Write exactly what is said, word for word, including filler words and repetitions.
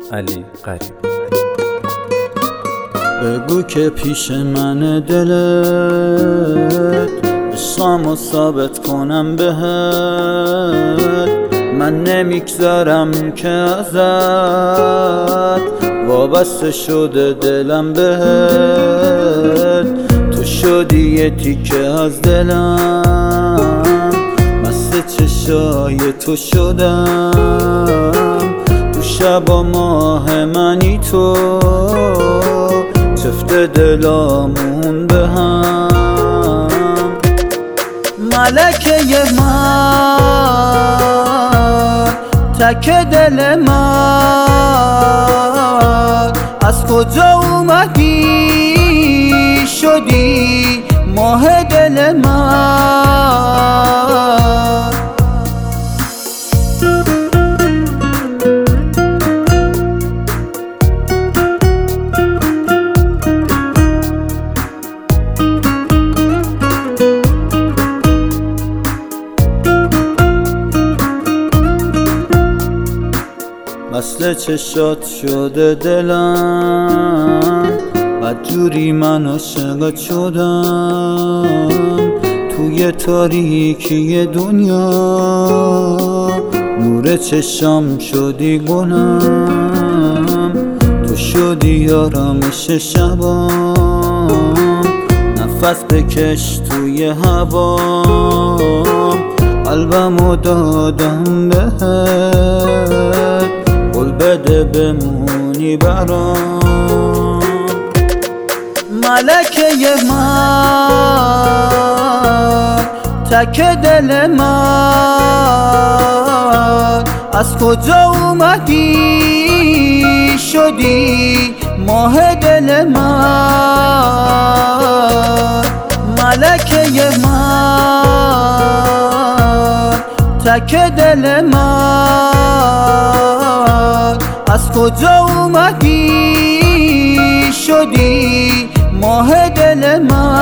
علی قریب. بگو که پیش من دلت عشقمو ثابت کنم بهت. من نمیگذارم که ازت وابسته شده دلم بهت. تو شدی یه تیکه از دلم، مست چشای تو شدم. تو شب و ماه منی تو، چفت دلامون به هم. ملکه من، تک دل من، از کجا اومدی شدی ماه دل من. مثل چشات شده دلم، بدجوری من عاشقت شدم. توی تاریکی دنیا نور چشام شدی گلم. تو شدی آرامش شبام، نفس بکش توی هوام. قلبمو دادم بهت، قول بده بمونی برام. ملکه من، تک دل من، از کجا اومدی شدی ماه دل من. ملکه من، تک دل من، از کجا اومدی شدی ماه دل من.